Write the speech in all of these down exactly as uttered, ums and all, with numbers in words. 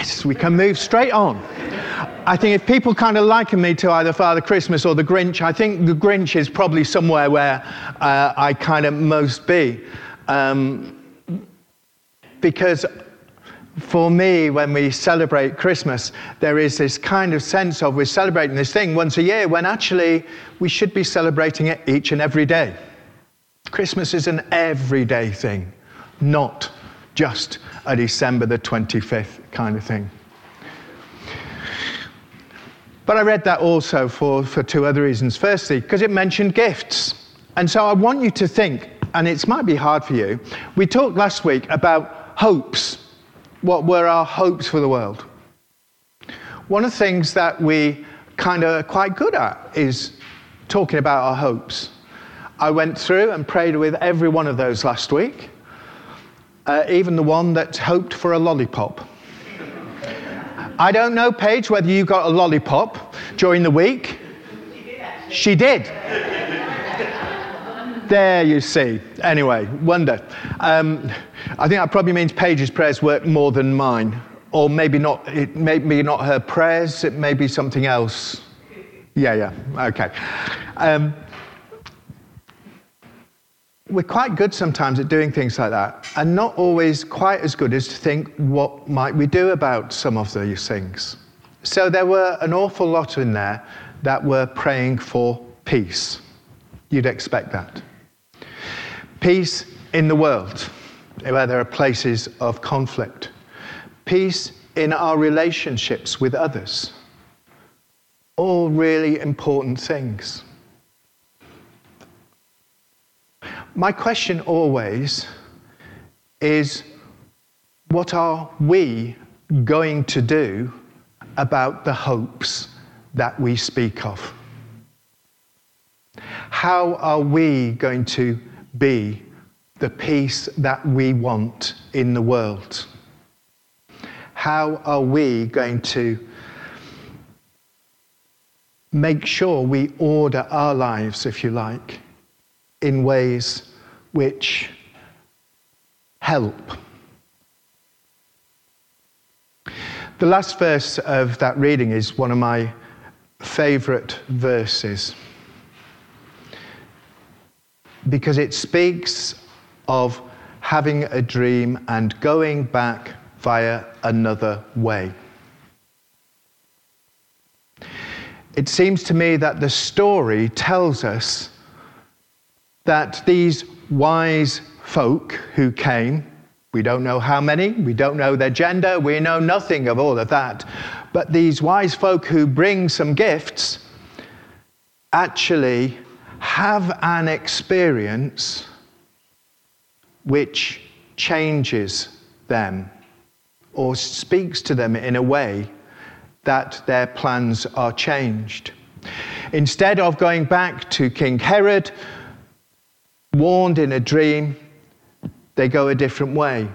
Yes, we can move straight on. I think if people kind of liken me to either Father Christmas or the Grinch, I think the Grinch is probably somewhere where uh, I kind of most be. Um, because for me, when we celebrate Christmas, there is this kind of sense of we're celebrating this thing once a year when actually we should be celebrating it each and every day. Christmas is an everyday thing, not just a December the twenty-fifth kind of thing. But I read that also for, for two other reasons. Firstly, because it mentioned gifts. And so I want you to think, and it might be hard for you, we talked last week about hopes. What were our hopes for the world? One of the things that we kind of are quite good at is talking about our hopes. I went through and prayed with every one of those last week, uh, even the one that hoped for a lollipop. I don't know, Paige, whether you got a lollipop during the week. She did. There you see. Anyway, wonder. Um, I think that probably means Paige's prayers work more than mine. Or maybe not, it may be not her prayers, it may be something else. Yeah, yeah, okay. Um, we're quite good sometimes at doing things like that, and not always quite as good as to think, what might we do about some of these things? So there were an awful lot in there that were praying for peace. You'd expect that. Peace in the world, where there are places of conflict. Peace in our relationships with others. All really important things. My question always is, what are we going to do about the hopes that we speak of? How are we going to be the peace that we want in the world? How are we going to make sure we order our lives, if you like, in ways which help? The last verse of that reading is one of my favourite verses, because it speaks of having a dream and going back via another way. It seems to me that the story tells us that these wise folk who came, we don't know how many, we don't know their gender, we know nothing of all of that, but these wise folk who bring some gifts actually have an experience which changes them or speaks to them in a way that their plans are changed. Instead of going back to King Herod, warned in a dream, they go a different way.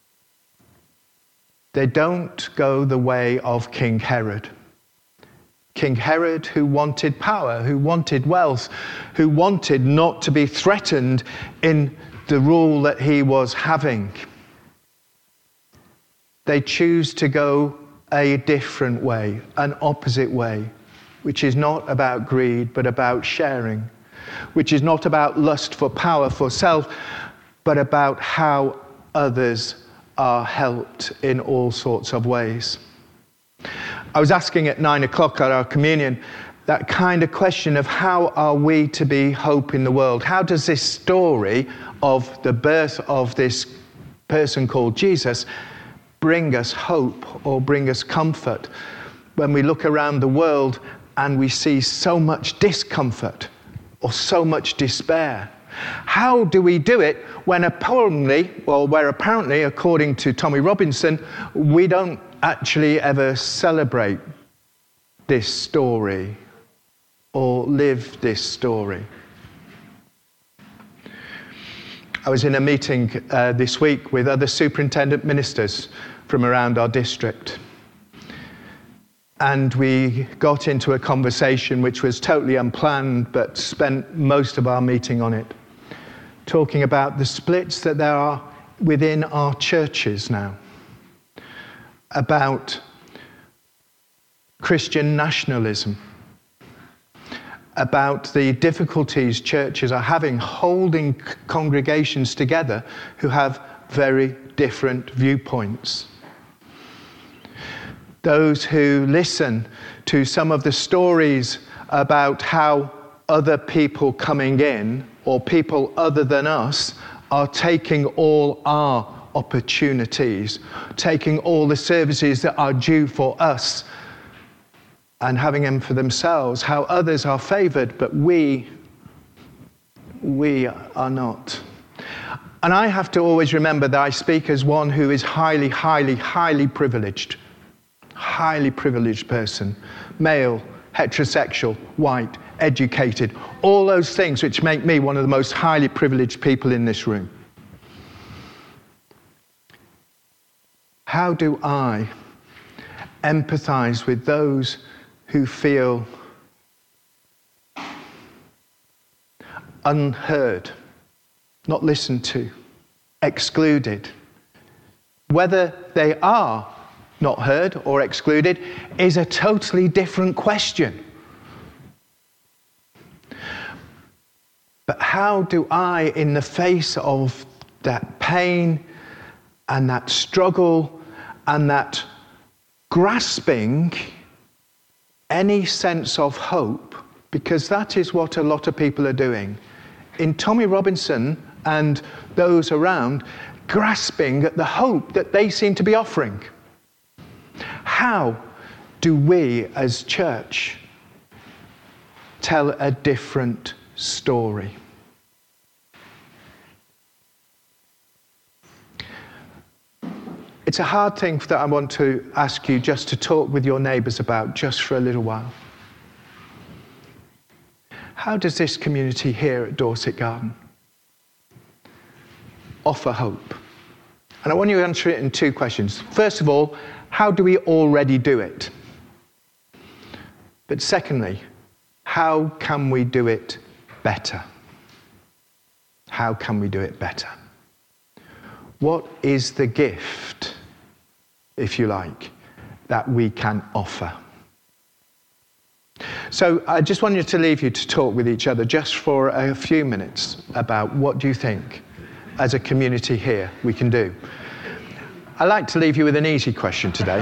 They don't go the way of King Herod. King Herod, who wanted power, who wanted wealth, who wanted not to be threatened in the rule that he was having. They choose to go a different way, an opposite way, which is not about greed, but about sharing, which is not about lust for power, for self, but about how others are helped in all sorts of ways. I was asking at nine o'clock at our communion that kind of question of how are we to be hope in the world? How does this story of the birth of this person called Jesus bring us hope or bring us comfort when we look around the world and we see so much discomfort or so much despair? How do we do it when apparently, well, where apparently, according to Tommy Robinson, we don't actually ever celebrate this story or live this story? I was in a meeting uh, this week with other superintendent ministers from around our district. And we got into a conversation which was totally unplanned, but spent most of our meeting on it, talking about the splits that there are within our churches now, about Christian nationalism, about the difficulties churches are having holding congregations together who have very different viewpoints. Those who listen to some of the stories about how other people coming in, or people other than us, are taking all our opportunities, taking all the services that are due for us and having them for themselves, how others are favoured, but we, we are not. And I have to always remember that I speak as one who is highly, highly, highly privileged. Highly privileged person. Male, heterosexual, white, educated. All those things which make me one of the most highly privileged people in this room. How do I empathise with those who feel unheard, not listened to, excluded? Whether they are not heard or excluded is a totally different question. But how do I, in the face of that pain and that struggle and that grasping any sense of hope, because that is what a lot of people are doing, in Tommy Robinson and those around, grasping at the hope that they seem to be offering. How do we as church tell a different story? It's a hard thing that I want to ask you just to talk with your neighbours about just for a little while. How does this community here at Dorset Garden offer hope? And I want you to answer it in two questions. First of all, how do we already do it? But secondly, how can we do it better? How can we do it better? What is the gift, if you like, that we can offer? So I just wanted to leave you to talk with each other just for a few minutes about what do you think, as a community here, we can do. I'd like to leave you with an easy question today.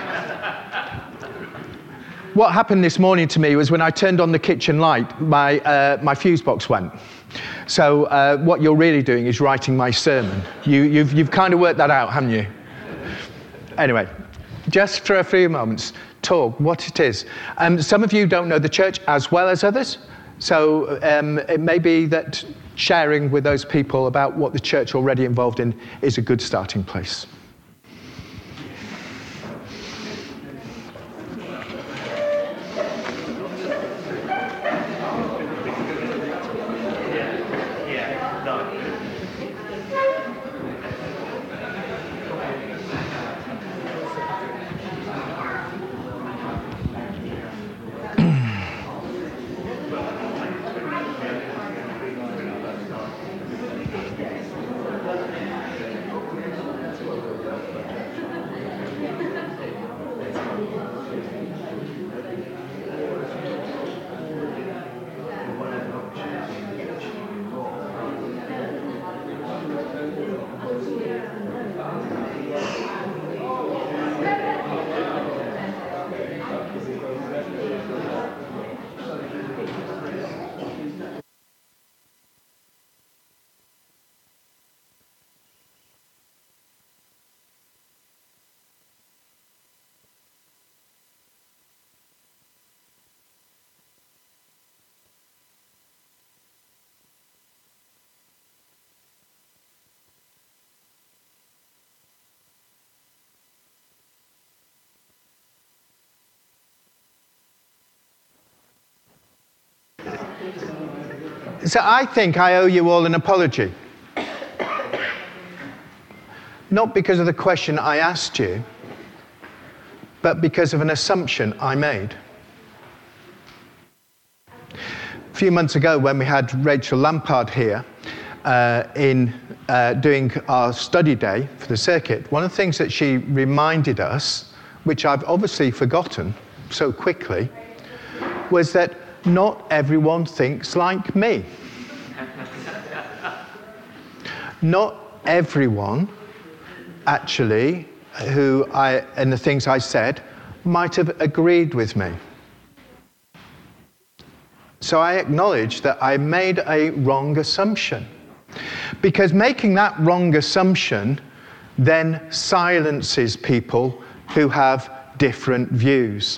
What happened this morning to me was when I turned on the kitchen light, my uh, my fuse box went. So uh, what you're really doing is writing my sermon. You, you've you've kind of worked that out, haven't you? Anyway, just for a few moments, talk what it is. Um, some of you don't know the church as well as others, so um, it may be that sharing with those people about what the church already involved in is a good starting place. So I think I owe you all an apology. Not because of the question I asked you, but because of an assumption I made. A few months ago, when we had Rachel Lampard here uh, in uh, doing our study day for the circuit, one of the things that she reminded us, which I've obviously forgotten, so quickly was that not everyone thinks like me. Not everyone, actually, who I, and the things I said, might have agreed with me. So I acknowledge that I made a wrong assumption. Because making that wrong assumption then silences people who have different views.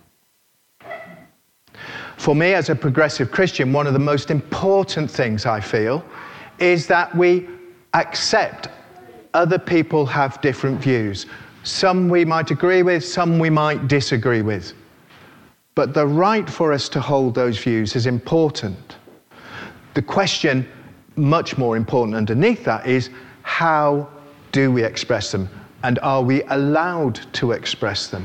For me, as a progressive Christian, one of the most important things I feel is that we accept other people have different views. Some we might agree with, some we might disagree with. But the right for us to hold those views is important. The question, much more important underneath that, is how do we express them? And are we allowed to express them?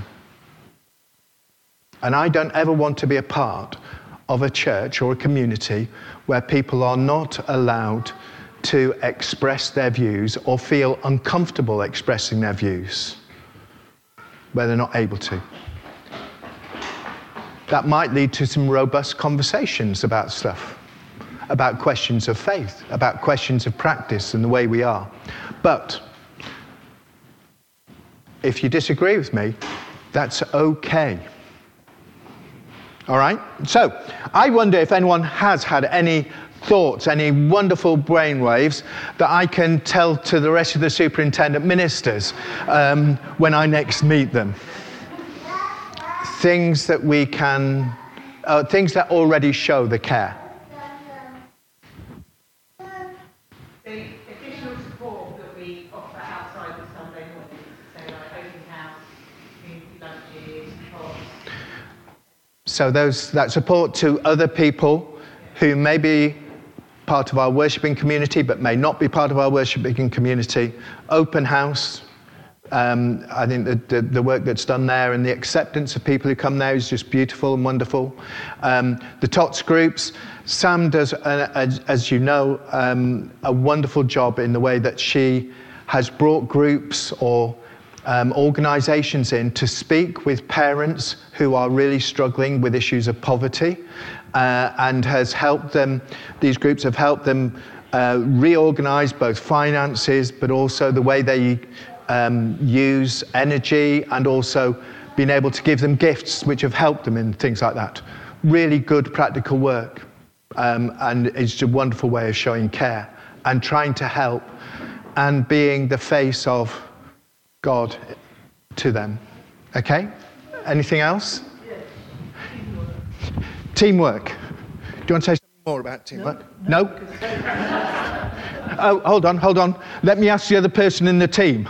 And I don't ever want to be a part of a church or a community where people are not allowed to express their views or feel uncomfortable expressing their views, where they're not able to. That might lead to some robust conversations about stuff, about questions of faith, about questions of practice and the way we are. But if you disagree with me, that's okay. All right? So, I wonder if anyone has had any thoughts, any wonderful brainwaves that I can tell to the rest of the superintendent ministers um, when I next meet them. Things that we can, uh, things that already show the care. The additional support that we offer outside of Sunday mornings, so like open house, community lunches, talks. So those that support to other people who may be part of our worshipping community but may not be part of our worshipping community. Open house. Um, I think the, the, the work that's done there and the acceptance of people who come there is just beautiful and wonderful. Um, the T O T S groups. Sam does, uh, as, as you know, um, a wonderful job in the way that she has brought groups or um, organisations in to speak with parents who are really struggling with issues of poverty, uh, and has helped them, these groups have helped them uh, reorganise both finances but also the way they um, use energy, and also being able to give them gifts which have helped them in things like that. Really good practical work, um, and it's a wonderful way of showing care and trying to help and being the face of God to them. Okay? Anything else? Teamwork. Do you want to say something more about teamwork? No? no? Oh, hold on, hold on. Let me ask the other person in the team.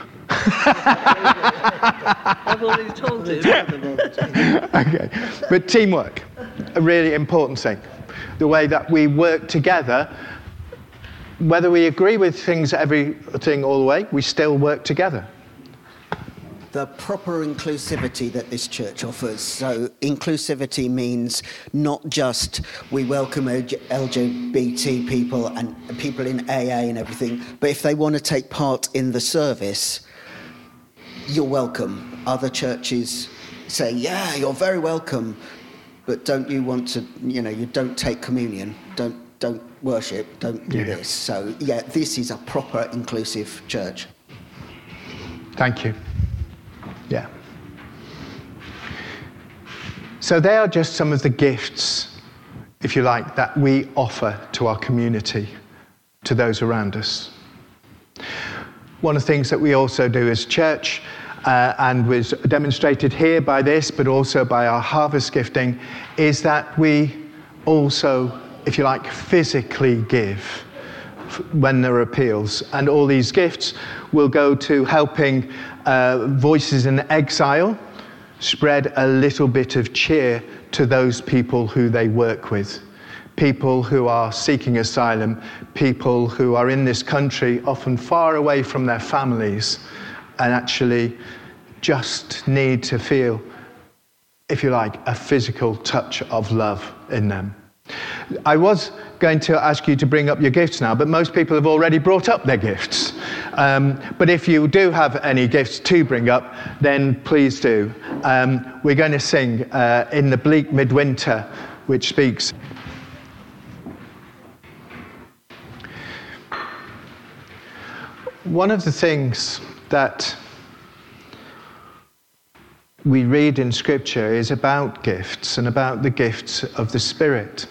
I've already told you. Okay. But teamwork, a really important thing. The way that we work together, whether we agree with things, everything all the way, we still work together. The proper inclusivity that this church offers. So inclusivity means not just we welcome L G B T people and people in A A and everything, but if they want to take part in the service, you're welcome. Other churches say, yeah, you're very welcome, but don't you want to, you know, you don't take communion, don't don't worship, don't do yeah. this. So yeah, this is a proper inclusive church. Thank you. Yeah. So they are just some of the gifts, if you like, that we offer to our community, to those around us. One of the things that we also do as church, uh, and was demonstrated here by this, but also by our harvest gifting, is that we also, if you like, physically give when there are appeals. And all these gifts will go to helping uh, Voices in Exile spread a little bit of cheer to those people who they work with. People who are seeking asylum, people who are in this country, often far away from their families, and actually just need to feel, if you like, a physical touch of love in them. I was going to ask you to bring up your gifts now, but most people have already brought up their gifts. Um, but if you do have any gifts to bring up, then please do. Um, we're going to sing uh, In the Bleak Midwinter, which speaks. One of the things that we read in Scripture is about gifts and about the gifts of the Spirit.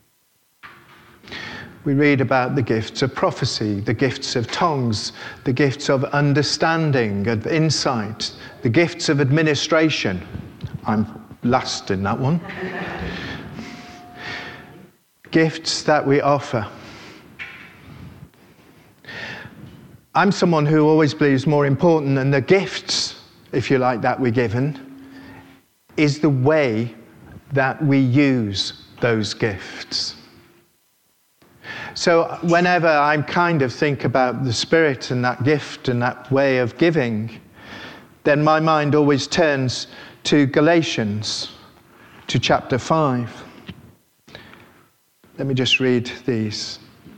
We read about the gifts of prophecy, the gifts of tongues, the gifts of understanding, of insight, the gifts of administration. I'm last in that one. Gifts that we offer. I'm someone who always believes more important than the gifts, if you like, that we're given, is the way that we use those gifts. So whenever I kind of think about the Spirit and that gift and that way of giving, then my mind always turns to Galatians, to chapter five. Let me just read these.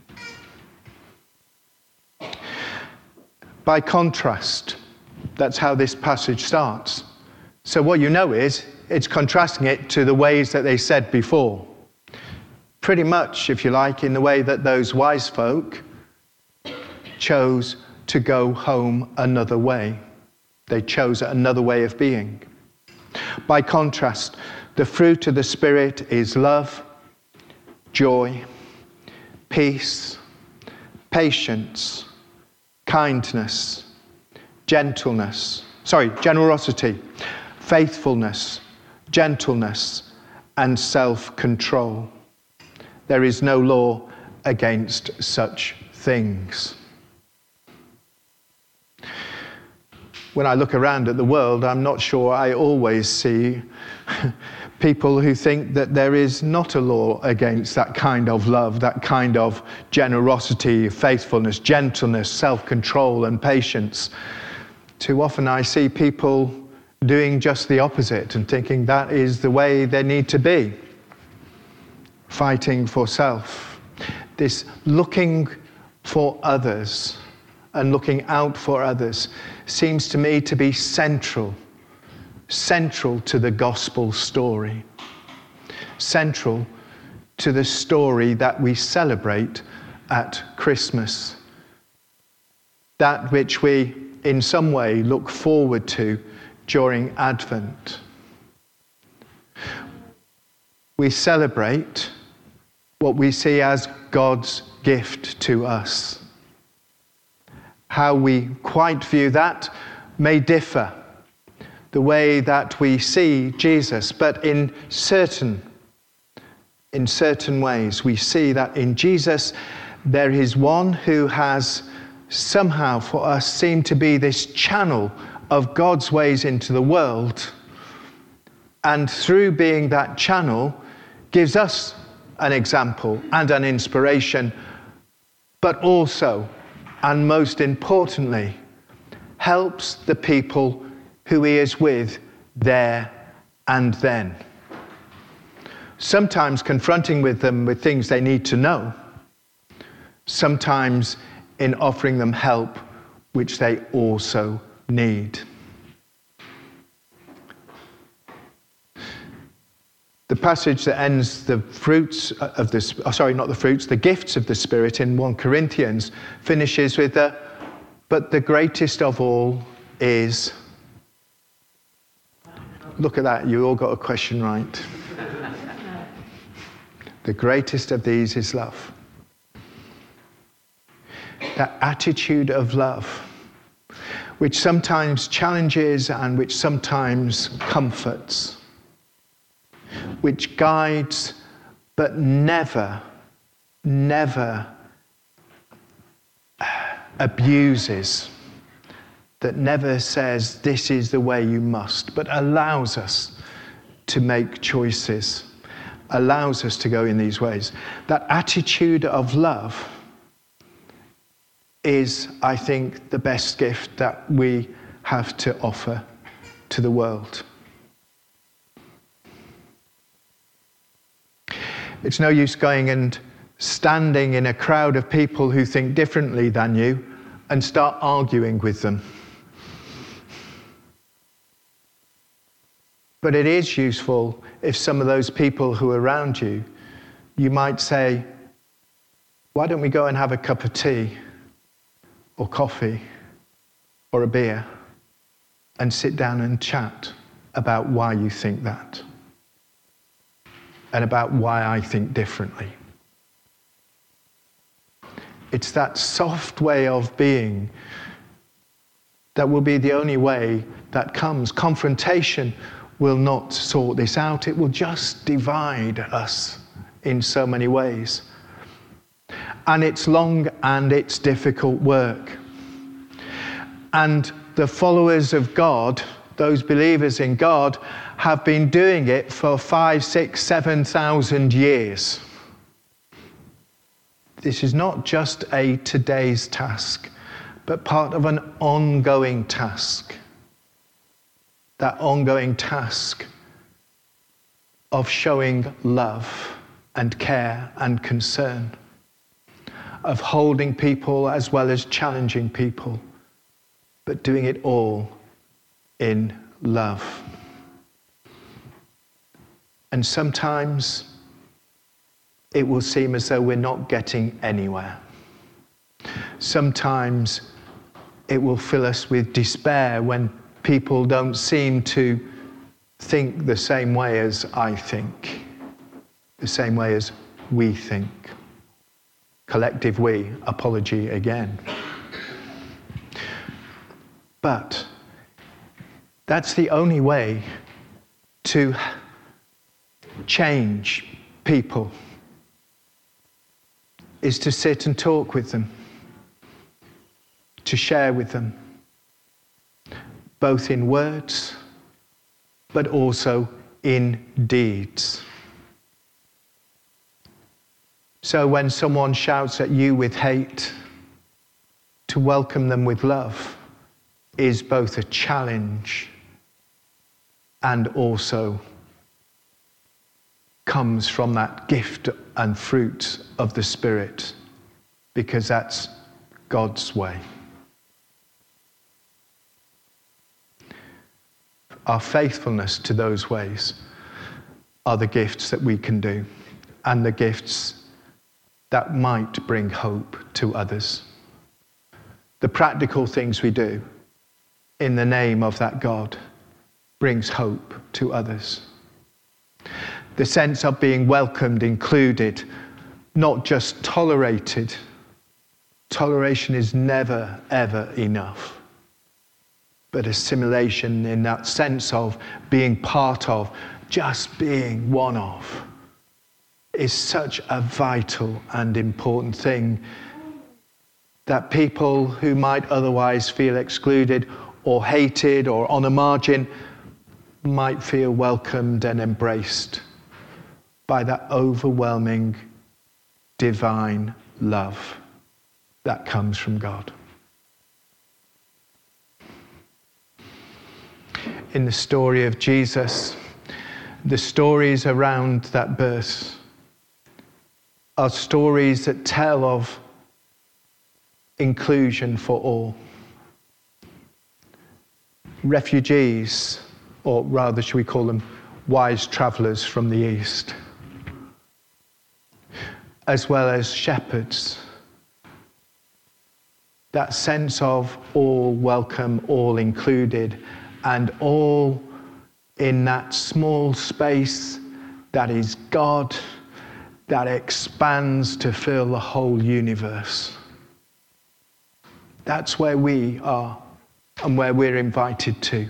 By contrast, that's how this passage starts. So what you know is, it's contrasting it to the ways that they said before. Pretty much, if you like, in the way that those wise folk chose to go home another way. They chose another way of being. By contrast, the fruit of the Spirit is love, joy, peace, patience, kindness, gentleness, sorry, generosity, faithfulness, gentleness, and self-control. There is no law against such things. When I look around at the world, I'm not sure I always see people who think that there is not a law against that kind of love, that kind of generosity, faithfulness, gentleness, self-control, and patience. Too often I see people doing just the opposite and thinking that is the way they need to be. Fighting for self. This looking for others and looking out for others seems to me to be central, central to the gospel story, central to the story that we celebrate at Christmas, that which we in some way look forward to during Advent. We celebrate what we see as God's gift to us. How we quite view that may differ, the way that we see Jesus, but in certain, in certain ways we see that in Jesus there is one who has somehow for us seemed to be this channel of God's ways into the world, and through being that channel gives us an example and an inspiration, but also, and most importantly, helps the people who he is with there and then. Sometimes confronting with them with things they need to know, sometimes in offering them help which they also need. The passage that ends the fruits of this, oh, sorry, not the fruits, the gifts of the Spirit in First Corinthians finishes with the, but the greatest of all is, look at that, you all got a question right. The greatest of these is love. That attitude of love, which sometimes challenges and which sometimes comforts, which guides but never, never abuses, that never says this is the way you must, but allows us to make choices, allows us to go in these ways. That attitude of love is, I think, the best gift that we have to offer to the world. It's no use going and standing in a crowd of people who think differently than you and start arguing with them. But it is useful if some of those people who are around you, you might say, why don't we go and have a cup of tea or coffee or a beer and sit down and chat about why you think that and about why I think differently. It's that soft way of being that will be the only way that comes. Confrontation will not sort this out. It will just divide us in so many ways. And it's long and it's difficult work. And the followers of God, those believers in God, have been doing it for five, six, seven thousand years. This is not just a today's task, but part of an ongoing task. That ongoing task of showing love and care and concern, of holding people as well as challenging people, but doing it all in love. And sometimes it will seem as though we're not getting anywhere. Sometimes it will fill us with despair when people don't seem to think the same way as I think, the same way as we think. Collective we, apology again. But that's the only way to change people, is to sit and talk with them, to share with them, both in words, but also in deeds. So when someone shouts at you with hate, to welcome them with love is both a challenge and also comes from that gift and fruit of the Spirit, because that's God's way. Our faithfulness to those ways are the gifts that we can do, and the gifts that might bring hope to others. The practical things we do in the name of that God brings hope to others. The sense of being welcomed, included, not just tolerated. Toleration is never, ever enough. But assimilation in that sense of being part of, just being one of, is such a vital and important thing that people who might otherwise feel excluded or hated or on a margin might feel welcomed and embraced by that overwhelming divine love that comes from God. In the story of Jesus, the stories around that birth are stories that tell of inclusion for all. Refugees, or rather should we call them wise travellers from the east, as well as shepherds. That sense of all welcome, all included, and all in that small space that is God, that expands to fill the whole universe. That's where we are and where we're invited to.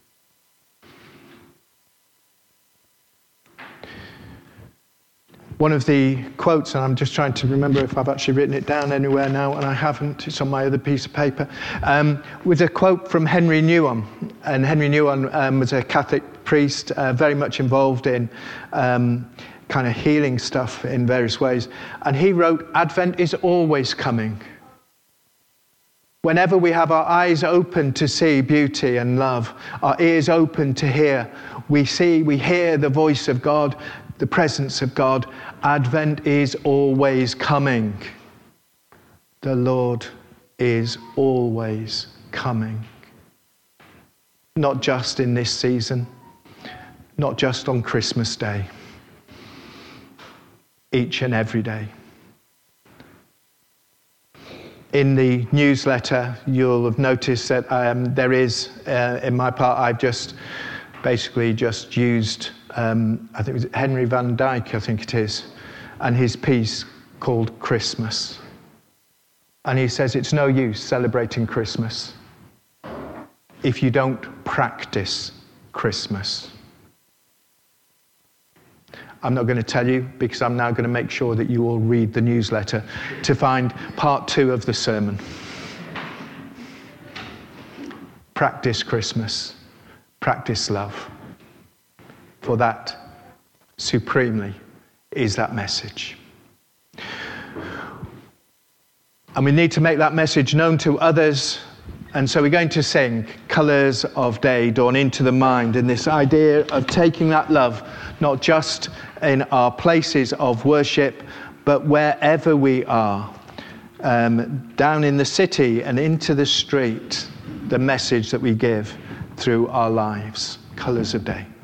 One of the quotes, and I'm just trying to remember if I've actually written it down anywhere now, and I haven't, it's on my other piece of paper, um, was a quote from Henry Nouwen. And Henry Nouwen um, was a Catholic priest, uh, very much involved in um, kind of healing stuff in various ways. And he wrote, "Advent is always coming. Whenever we have our eyes open to see beauty and love, our ears open to hear, we see, we hear the voice of God, the presence of God. Advent is always coming. The Lord is always coming. Not just in this season, not just on Christmas Day, each and every day. In the newsletter, you'll have noticed that um, there is, uh, in my part, I've just basically just used, um, I think it was Henry van Dyke, I think it is, and his piece called Christmas. And he says it's no use celebrating Christmas if you don't practice Christmas. I'm not going to tell you because I'm now going to make sure that you all read the newsletter to find part two of the sermon. Practice Christmas. Practice love. For that, supremely, is that message. And we need to make that message known to others. And so we're going to sing Colours of Day Dawn into the Mind, and this idea of taking that love, not just in our places of worship, but wherever we are, um, down in the city and into the street, the message that we give through our lives. Colours of Day.